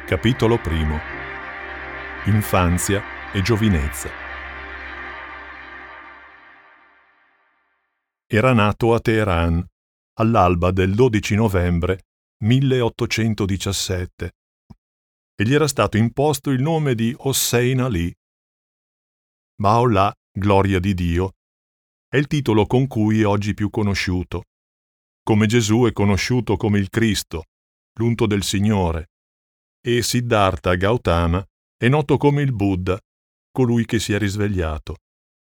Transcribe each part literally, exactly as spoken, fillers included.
Capitolo primo. Infanzia e giovinezza. Era nato a Teheran all'alba del dodici novembre milleottocentodiciassette e gli era stato imposto il nome di Hossein Ali. Baha'u'llah, gloria di Dio, è il titolo con cui è oggi più conosciuto, come Gesù è conosciuto come il Cristo, l'unto del Signore, e Siddhartha Gautama è noto come il Buddha, colui che si è risvegliato.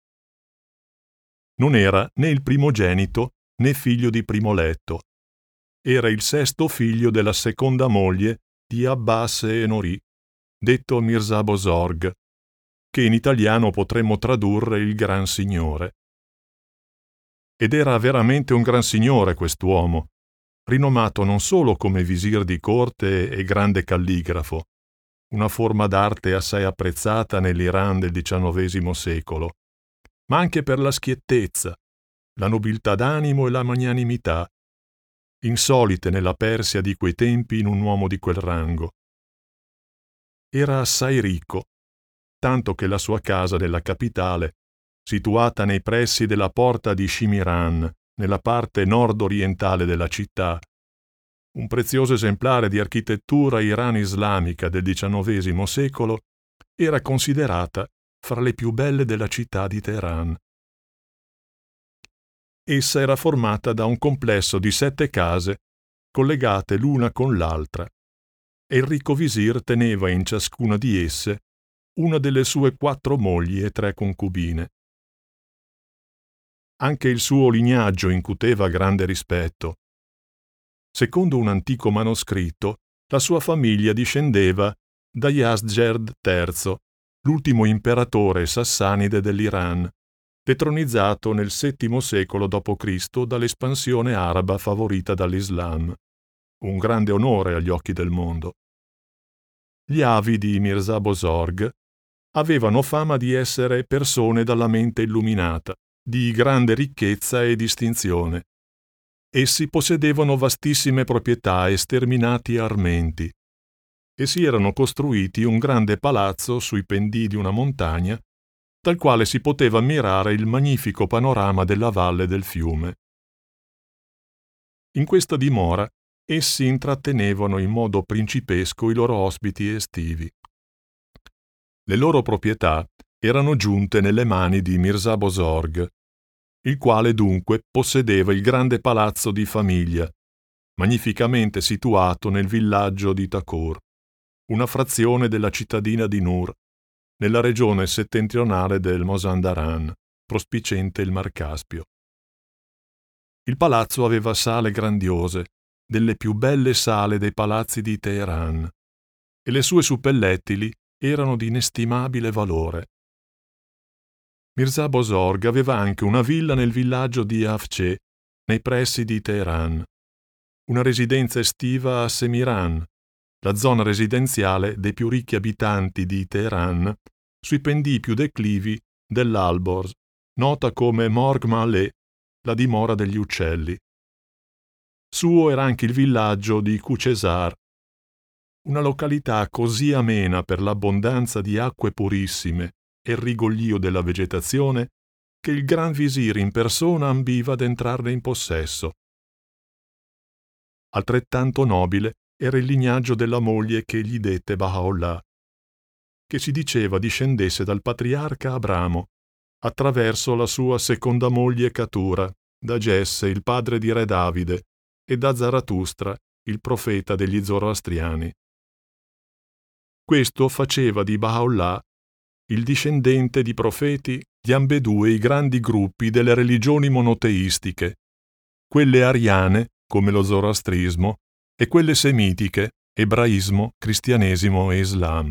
Non era né il primogenito né figlio di primo letto. Era il sesto figlio della seconda moglie di Abbas e Nori, detto Mirza Bozorg, che in italiano potremmo tradurre il Gran Signore. Ed era veramente un gran signore quest'uomo, rinomato non solo come visir di corte e grande calligrafo, una forma d'arte assai apprezzata nell'Iran del diciannovesimo secolo, ma anche per la schiettezza, la nobiltà d'animo e la magnanimità, insolite nella Persia di quei tempi in un uomo di quel rango. Era assai ricco, tanto che la sua casa della capitale, situata nei pressi della porta di Shimiran, nella parte nord-orientale della città, un prezioso esemplare di architettura iran-islamica del diciannovesimo secolo, era considerata fra le più belle della città di Teheran. Essa era formata da un complesso di sette case collegate l'una con l'altra, e il ricco visir teneva in ciascuna di esse una delle sue quattro mogli e tre concubine. Anche il suo lignaggio incuteva grande rispetto. Secondo un antico manoscritto, la sua famiglia discendeva da Yazdgerd terzo, l'ultimo imperatore sassanide dell'Iran, detronizzato nel settimo secolo dopo Cristo dall'espansione araba favorita dall'Islam, un grande onore agli occhi del mondo. Gli avi di Mirza Bozorg avevano fama di essere persone dalla mente illuminata, di grande ricchezza e distinzione. Essi possedevano vastissime proprietà e sterminati armenti, e si erano costruiti un grande palazzo sui pendii di una montagna, dal quale si poteva ammirare il magnifico panorama della valle del fiume. In questa dimora essi intrattenevano in modo principesco i loro ospiti estivi. Le loro proprietà erano giunte nelle mani di Mirza Bozorg, il quale dunque possedeva il grande palazzo di famiglia, magnificamente situato nel villaggio di Takur, una frazione della cittadina di Nur, nella regione settentrionale del Mazandaran, prospiciente il Mar Caspio. Il palazzo aveva sale grandiose, delle più belle sale dei palazzi di Teheran, e le sue suppellettili erano di inestimabile valore. Mirza Bozorg aveva anche una villa nel villaggio di Afce, nei pressi di Teheran, una residenza estiva a Semiran, la zona residenziale dei più ricchi abitanti di Teheran, sui pendii più declivi dell'Alborz, nota come Morg Malé, la dimora degli uccelli. Suo era anche il villaggio di Kucesar, una località così amena per l'abbondanza di acque purissime e il rigoglio della vegetazione che il Gran Visir in persona ambiva ad entrarne in possesso. Altrettanto nobile era il lignaggio della moglie che gli dette Baha'u'llah, che si diceva discendesse dal patriarca Abramo, attraverso la sua seconda moglie Catura, da Gesse, il padre di re Davide, e da Zarathustra, il profeta degli zoroastriani. Questo faceva di Baha'u'llah il discendente di profeti di ambedue i grandi gruppi delle religioni monoteistiche, quelle ariane, come lo zoroastrismo, e quelle semitiche, ebraismo, cristianesimo e islam.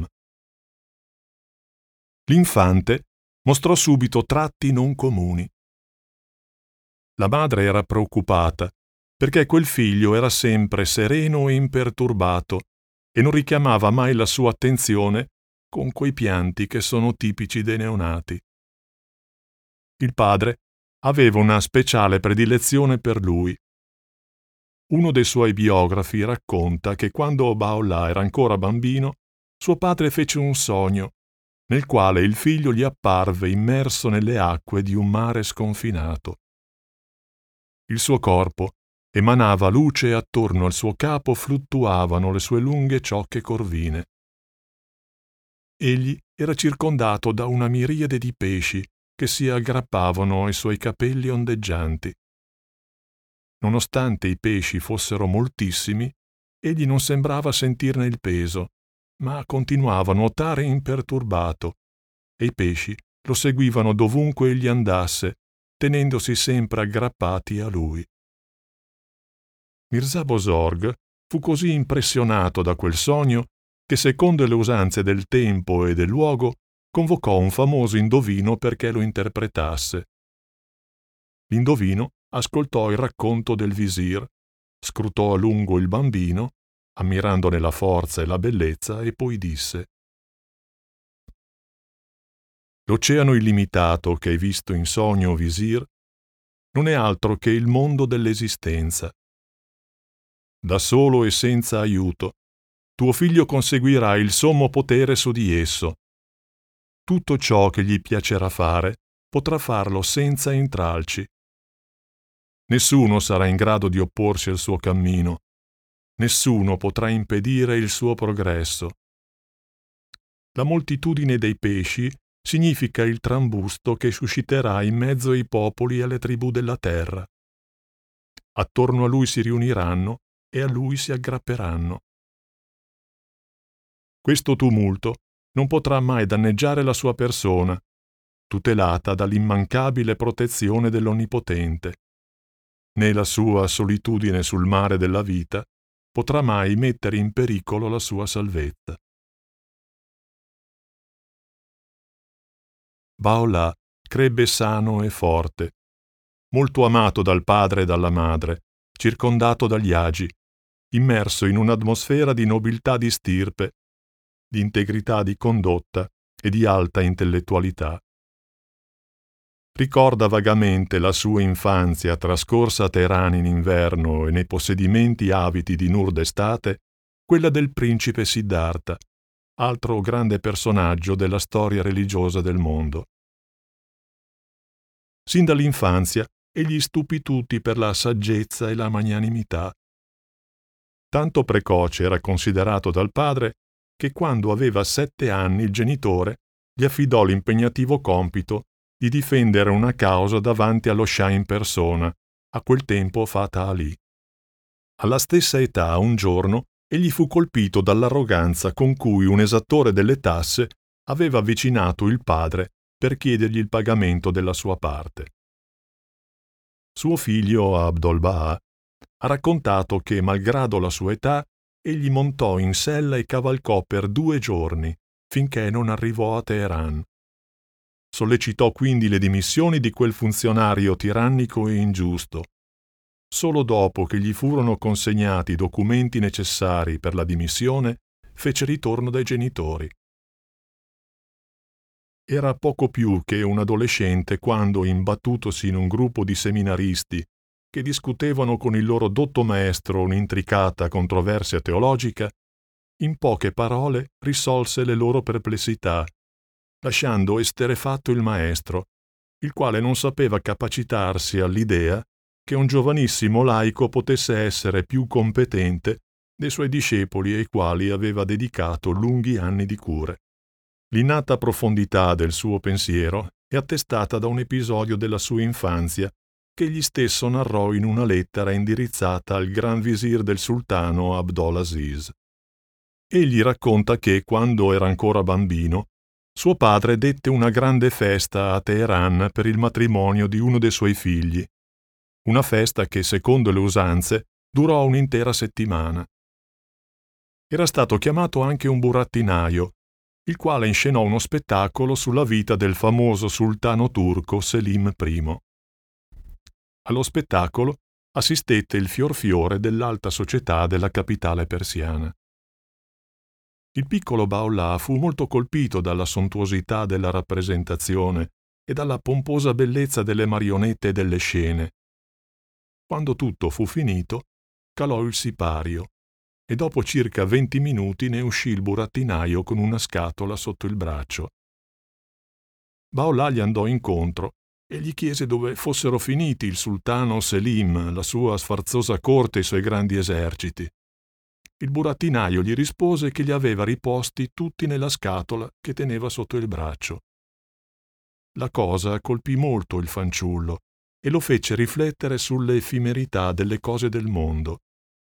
L'infante mostrò subito tratti non comuni. La madre era preoccupata, perché quel figlio era sempre sereno e imperturbato e non richiamava mai la sua attenzione con quei pianti che sono tipici dei neonati. Il padre aveva una speciale predilezione per lui. Uno dei suoi biografi racconta che quando Baolà era ancora bambino, suo padre fece un sogno, nel quale il figlio gli apparve immerso nelle acque di un mare sconfinato. Il suo corpo emanava luce e attorno al suo capo fluttuavano le sue lunghe ciocche corvine. Egli era circondato da una miriade di pesci che si aggrappavano ai suoi capelli ondeggianti. Nonostante i pesci fossero moltissimi, egli non sembrava sentirne il peso, ma continuava a nuotare imperturbato, e i pesci lo seguivano dovunque egli andasse, tenendosi sempre aggrappati a lui. Mirza Bozorg fu così impressionato da quel sogno che, secondo le usanze del tempo e del luogo, convocò un famoso indovino perché lo interpretasse. L'indovino ascoltò il racconto del visir, scrutò a lungo il bambino, ammirandone la forza e la bellezza, e poi disse: «L'oceano illimitato che hai visto in sogno, visir, non è altro che il mondo dell'esistenza. Da solo e senza aiuto, tuo figlio conseguirà il sommo potere su di esso. Tutto ciò che gli piacerà fare potrà farlo senza intralci. Nessuno sarà in grado di opporsi al suo cammino, nessuno potrà impedire il suo progresso. La moltitudine dei pesci significa il trambusto che susciterà in mezzo ai popoli e alle tribù della terra. Attorno a lui si riuniranno e a lui si aggrapperanno. Questo tumulto non potrà mai danneggiare la sua persona, tutelata dall'immancabile protezione dell'Onnipotente, né la sua solitudine sul mare della vita potrà mai mettere in pericolo la sua salvezza». Baolà crebbe sano e forte, molto amato dal padre e dalla madre, circondato dagli agi, immerso in un'atmosfera di nobiltà di stirpe, di integrità di condotta e di alta intellettualità. Ricorda vagamente la sua infanzia trascorsa a Teheran in inverno e nei possedimenti abiti di Nur d'estate, quella del principe Siddhartha, altro grande personaggio della storia religiosa del mondo. Sin dall'infanzia egli stupì tutti per la saggezza e la magnanimità. Tanto precoce era considerato dal padre che quando aveva sette anni il genitore gli affidò l'impegnativo compito di difendere una causa davanti allo Shah in persona, a quel tempo Fata Ali. Alla stessa età, un giorno, egli fu colpito dall'arroganza con cui un esattore delle tasse aveva avvicinato il padre per chiedergli il pagamento della sua parte. Suo figlio Abdol-Baha ha raccontato che, malgrado la sua età, egli montò in sella e cavalcò per due giorni, finché non arrivò a Teheran. Sollecitò quindi le dimissioni di quel funzionario tirannico e ingiusto. Solo dopo che gli furono consegnati i documenti necessari per la dimissione, fece ritorno dai genitori. Era poco più che un adolescente quando, imbattutosi in un gruppo di seminaristi che discutevano con il loro dotto maestro un'intricata controversia teologica, in poche parole risolse le loro perplessità, lasciando esterrefatto il maestro, il quale non sapeva capacitarsi all'idea che un giovanissimo laico potesse essere più competente dei suoi discepoli ai quali aveva dedicato lunghi anni di cure. L'innata profondità del suo pensiero è attestata da un episodio della sua infanzia che egli stesso narrò in una lettera indirizzata al gran visir del sultano Abdol Aziz. Egli racconta che, quando era ancora bambino, suo padre dette una grande festa a Teheran per il matrimonio di uno dei suoi figli, una festa che, secondo le usanze, durò un'intera settimana. Era stato chiamato anche un burattinaio, il quale inscenò uno spettacolo sulla vita del famoso sultano turco Selim I. Allo spettacolo assistette il fior fiore dell'alta società della capitale persiana. Il piccolo Baolà fu molto colpito dalla sontuosità della rappresentazione e dalla pomposa bellezza delle marionette e delle scene. Quando tutto fu finito, calò il sipario e dopo circa venti minuti ne uscì il burattinaio con una scatola sotto il braccio. Baolà gli andò incontro e gli chiese dove fossero finiti il sultano Selim, la sua sfarzosa corte e i suoi grandi eserciti. Il burattinaio gli rispose che li aveva riposti tutti nella scatola che teneva sotto il braccio. La cosa colpì molto il fanciullo e lo fece riflettere sulle effimerità delle cose del mondo.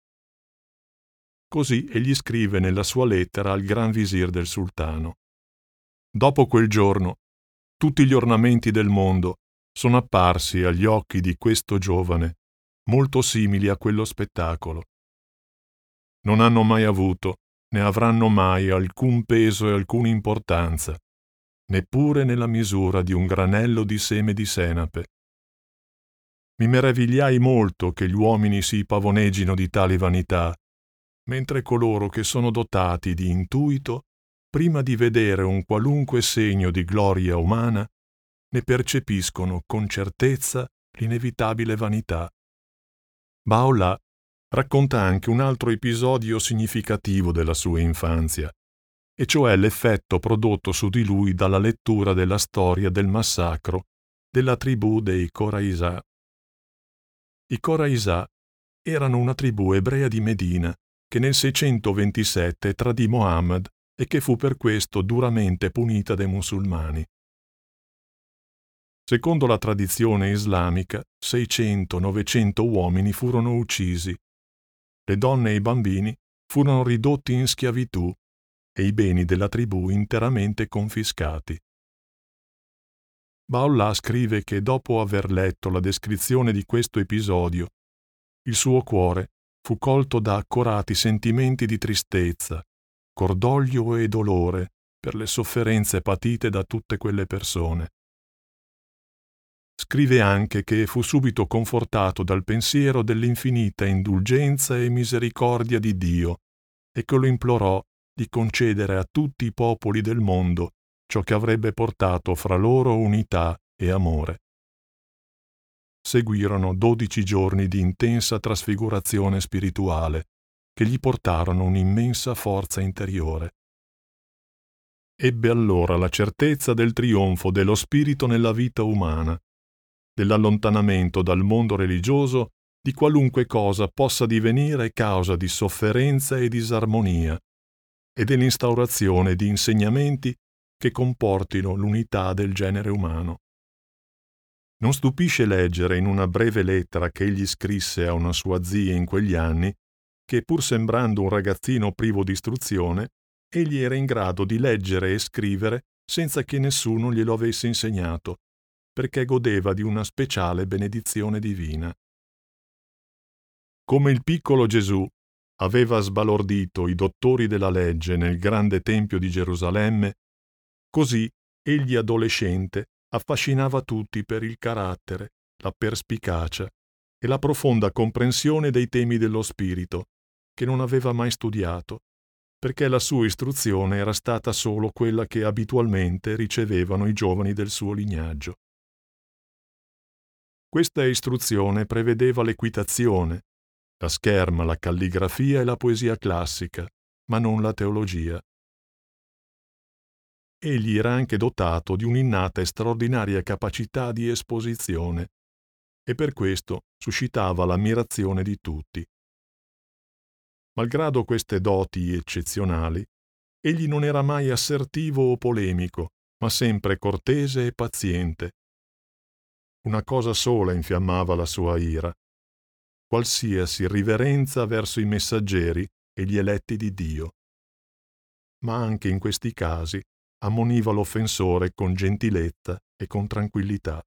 Così egli scrive nella sua lettera al gran visir del sultano: «Dopo quel giorno, tutti gli ornamenti del mondo sono apparsi agli occhi di questo giovane molto simili a quello spettacolo. Non hanno mai avuto, né avranno mai alcun peso e alcuna importanza, neppure nella misura di un granello di seme di senape. Mi meravigliai molto che gli uomini si pavoneggino di tali vanità, mentre coloro che sono dotati di intuito, prima di vedere un qualunque segno di gloria umana, ne percepiscono con certezza l'inevitabile vanità». Baolà racconta anche un altro episodio significativo della sua infanzia, e cioè l'effetto prodotto su di lui dalla lettura della storia del massacro della tribù dei Qoraisà. I Qoraisà erano una tribù ebrea di Medina che nel seicentoventisette tradì Mohammed e che fu per questo duramente punita dai musulmani. Secondo la tradizione islamica, seicento novecento uomini furono uccisi, le donne e i bambini furono ridotti in schiavitù e i beni della tribù interamente confiscati. Baolà scrive che dopo aver letto la descrizione di questo episodio, il suo cuore fu colto da accorati sentimenti di tristezza, cordoglio e dolore per le sofferenze patite da tutte quelle persone. Scrive anche che fu subito confortato dal pensiero dell'infinita indulgenza e misericordia di Dio e che lo implorò di concedere a tutti i popoli del mondo ciò che avrebbe portato fra loro unità e amore. Seguirono dodici giorni di intensa trasfigurazione spirituale che gli portarono un'immensa forza interiore. Ebbe allora la certezza del trionfo dello spirito nella vita umana, dell'allontanamento dal mondo religioso di qualunque cosa possa divenire causa di sofferenza e disarmonia, e dell'instaurazione di insegnamenti che comportino l'unità del genere umano. Non stupisce leggere in una breve lettera che egli scrisse a una sua zia in quegli anni che, pur sembrando un ragazzino privo di istruzione, egli era in grado di leggere e scrivere senza che nessuno glielo avesse insegnato, perché godeva di una speciale benedizione divina. Come il piccolo Gesù aveva sbalordito i dottori della legge nel grande tempio di Gerusalemme, così egli adolescente affascinava tutti per il carattere, la perspicacia e la profonda comprensione dei temi dello spirito, che non aveva mai studiato, perché la sua istruzione era stata solo quella che abitualmente ricevevano i giovani del suo lignaggio. Questa istruzione prevedeva l'equitazione, la scherma, la calligrafia e la poesia classica, ma non la teologia. Egli era anche dotato di un'innata e straordinaria capacità di esposizione, e per questo suscitava l'ammirazione di tutti. Malgrado queste doti eccezionali, egli non era mai assertivo o polemico, ma sempre cortese e paziente. Una cosa sola infiammava la sua ira: qualsiasi riverenza verso i messaggeri e gli eletti di Dio. Ma anche in questi casi ammoniva l'offensore con gentilezza e con tranquillità.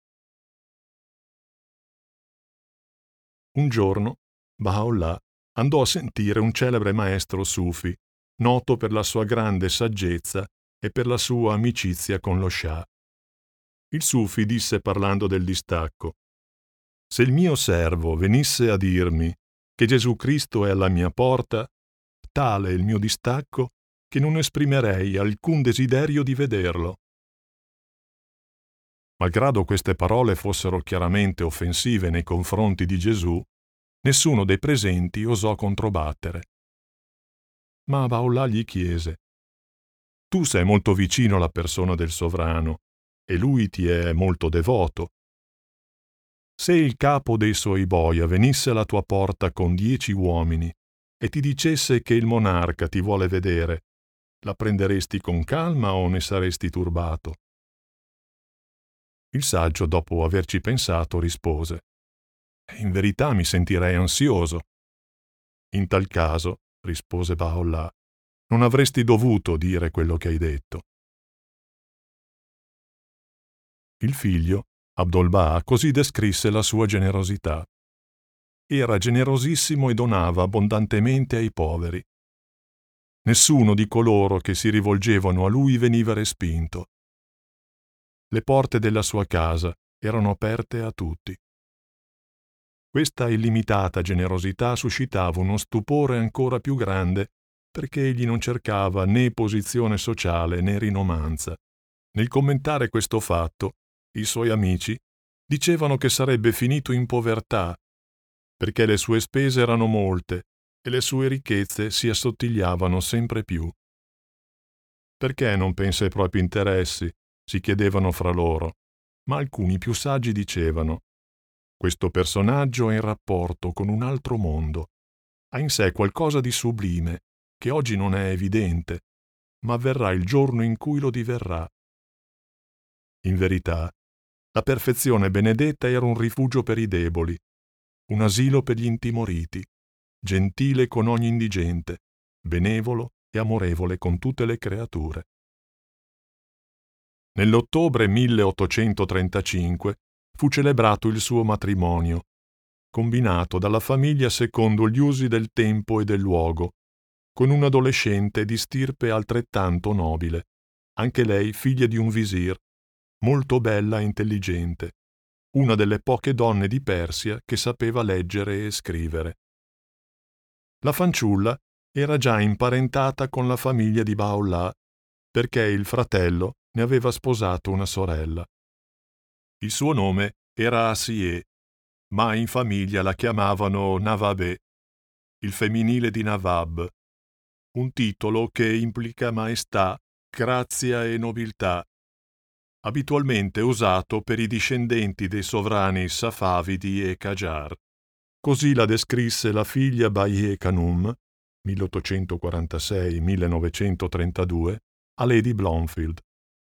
Un giorno Baolà andò a sentire un celebre maestro sufi, noto per la sua grande saggezza e per la sua amicizia con lo scià. Il sufi disse parlando del distacco: «Se il mio servo venisse a dirmi che Gesù Cristo è alla mia porta, tale è il mio distacco che non esprimerei alcun desiderio di vederlo». Malgrado queste parole fossero chiaramente offensive nei confronti di Gesù, Nessuno dei presenti osò controbattere. Ma Baolà gli chiese: «Tu sei molto vicino alla persona del sovrano e lui ti è molto devoto. Se il capo dei suoi boia venisse alla tua porta con dieci uomini e ti dicesse che il monarca ti vuole vedere, la prenderesti con calma o ne saresti turbato?» Il saggio, dopo averci pensato, rispose: «In verità mi sentirei ansioso». «In tal caso», rispose Baolà, «non avresti dovuto dire quello che hai detto». Il figlio, Abdolbah, così descrisse la sua generosità. Era generosissimo e donava abbondantemente ai poveri. Nessuno di coloro che si rivolgevano a lui veniva respinto. Le porte della sua casa erano aperte a tutti. Questa illimitata generosità suscitava uno stupore ancora più grande perché egli non cercava né posizione sociale né rinomanza. Nel commentare questo fatto, i suoi amici dicevano che sarebbe finito in povertà, perché le sue spese erano molte e le sue ricchezze si assottigliavano sempre più. «Perché non pensa ai propri interessi?» si chiedevano fra loro, ma alcuni più saggi dicevano: «Questo personaggio è in rapporto con un altro mondo, ha in sé qualcosa di sublime che oggi non è evidente, ma avverrà il giorno in cui lo diverrà». In verità, la perfezione benedetta era un rifugio per i deboli, un asilo per gli intimoriti, gentile con ogni indigente, benevolo e amorevole con tutte le creature. Nell'ottobre milleottocentotrentacinque fu celebrato il suo matrimonio, combinato dalla famiglia secondo gli usi del tempo e del luogo, con un'adolescente di stirpe altrettanto nobile, anche lei figlia di un visir, molto bella e intelligente, una delle poche donne di Persia che sapeva leggere e scrivere. La fanciulla era già imparentata con la famiglia di Baolà, perché il fratello ne aveva sposato una sorella. Il suo nome era Asiye, ma in famiglia la chiamavano Navabeh, il femminile di Nawab, un titolo che implica maestà, grazia e nobiltà, abitualmente usato per i discendenti dei sovrani Safavidi e Qajar. Così la descrisse la figlia Baye Khanum, milleottocentoquarantasei millenovecentotrentadue, a Lady Blomfield.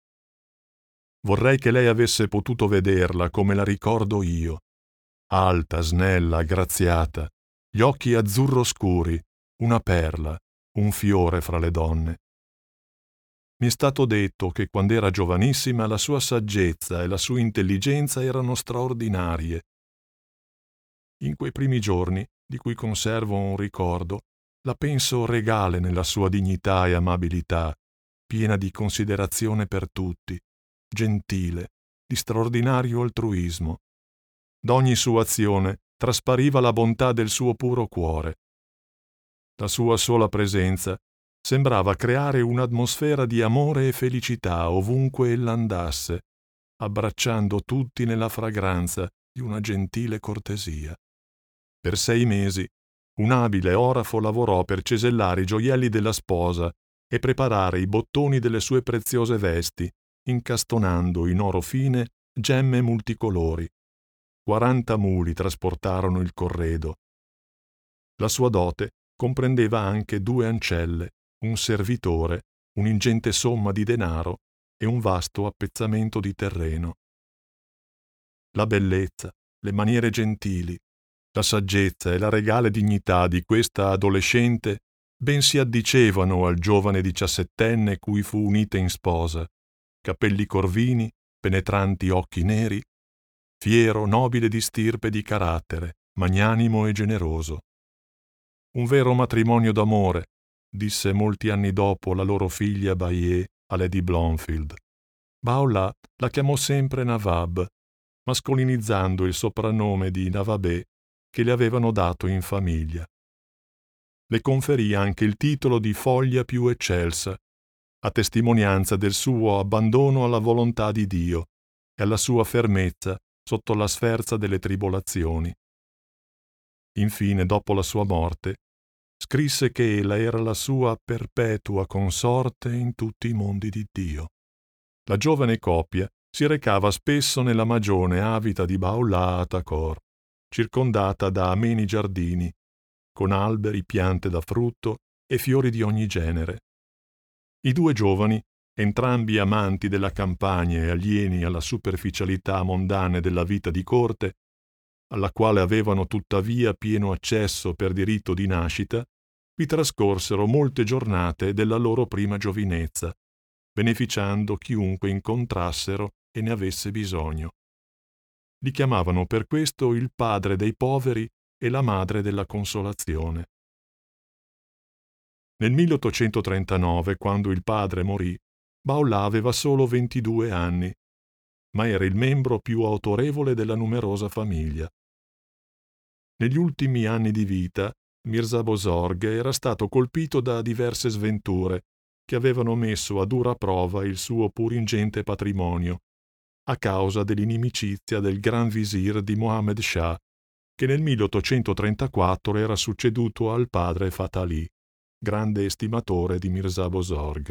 Vorrei che lei avesse potuto vederla come la ricordo io, alta, snella, aggraziata, gli occhi azzurro scuri, una perla, un fiore fra le donne. Mi è stato detto che quando era giovanissima la sua saggezza e la sua intelligenza erano straordinarie. In quei primi giorni, di cui conservo un ricordo, la penso regale nella sua dignità e amabilità, piena di considerazione per tutti, gentile, di straordinario altruismo. D'ogni sua azione traspariva la bontà del suo puro cuore. La sua sola presenza sembrava creare un'atmosfera di amore e felicità ovunque ella andasse, abbracciando tutti nella fragranza di una gentile cortesia. Per sei mesi un abile orafo lavorò per cesellare i gioielli della sposa e preparare i bottoni delle sue preziose vesti, incastonando in oro fine gemme multicolori. Quaranta muli trasportarono il corredo. La sua dote comprendeva anche due ancelle, un servitore, un'ingente somma di denaro e un vasto appezzamento di terreno. La bellezza, le maniere gentili, la saggezza e la regale dignità di questa adolescente ben si addicevano al giovane diciassettenne cui fu unita in sposa, capelli corvini, penetranti occhi neri, fiero, nobile di stirpe e di carattere, magnanimo e generoso. Un vero matrimonio d'amore, disse molti anni dopo la loro figlia Baye a Lady Blomfield. Baolà la chiamò sempre Nawab, mascolinizzando il soprannome di Navabeh che le avevano dato in famiglia. Le conferì anche il titolo di foglia più eccelsa, a testimonianza del suo abbandono alla volontà di Dio e alla sua fermezza sotto la sferza delle tribolazioni. infine, dopo la sua morte, scrisse che ella era la sua perpetua consorte in tutti i mondi di Dio. La giovane coppia si recava spesso nella magione avida di Baulà a Tacor, circondata da ameni giardini, con alberi, piante da frutto e fiori di ogni genere. I due giovani, entrambi amanti della campagna e alieni alla superficialità mondane della vita di corte, alla quale avevano tuttavia pieno accesso per diritto di nascita, vi trascorsero molte giornate della loro prima giovinezza, beneficiando chiunque incontrassero e ne avesse bisogno. Li chiamavano per questo il padre dei poveri e la madre della consolazione. Nel milleottocentotrentanove, quando il padre morì, Baulà aveva solo ventidue anni, ma era il membro più autorevole della numerosa famiglia. Negli ultimi anni di vita, Mirza Bozorg era stato colpito da diverse sventure che avevano messo a dura prova il suo pur ingente patrimonio, a causa dell'inimicizia del Gran Visir di Mohammed Shah, che nel milleottocentotrentaquattro era succeduto al padre Fath Ali, grande estimatore di Mirza Bozorg.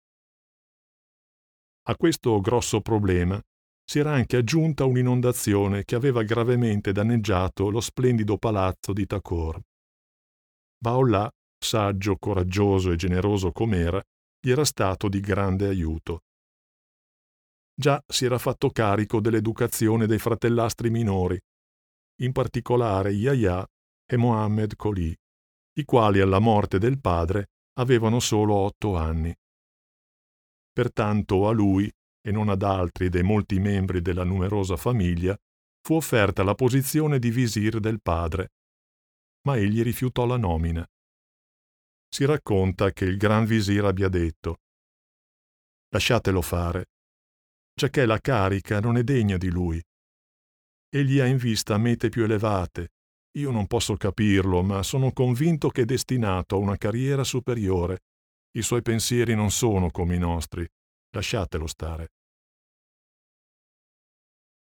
A questo grosso problema si era anche aggiunta un'inondazione che aveva gravemente danneggiato lo splendido palazzo di Tacor. Baulà, saggio, coraggioso e generoso com'era, gli era stato di grande aiuto. Già si era fatto carico dell'educazione dei fratellastri minori, in particolare Yahya e Mohammed Colì, i quali alla morte del padre avevano solo otto anni. Pertanto a lui, e non ad altri dei molti membri della numerosa famiglia, fu offerta la posizione di visir del padre, ma egli rifiutò la nomina. Si racconta che il Gran Visir abbia detto: «Lasciatelo fare, giacché la carica non è degna di lui. Egli ha in vista mete più elevate. Io non posso capirlo, ma sono convinto che è destinato a una carriera superiore. I suoi pensieri non sono come i nostri. Lasciatelo stare».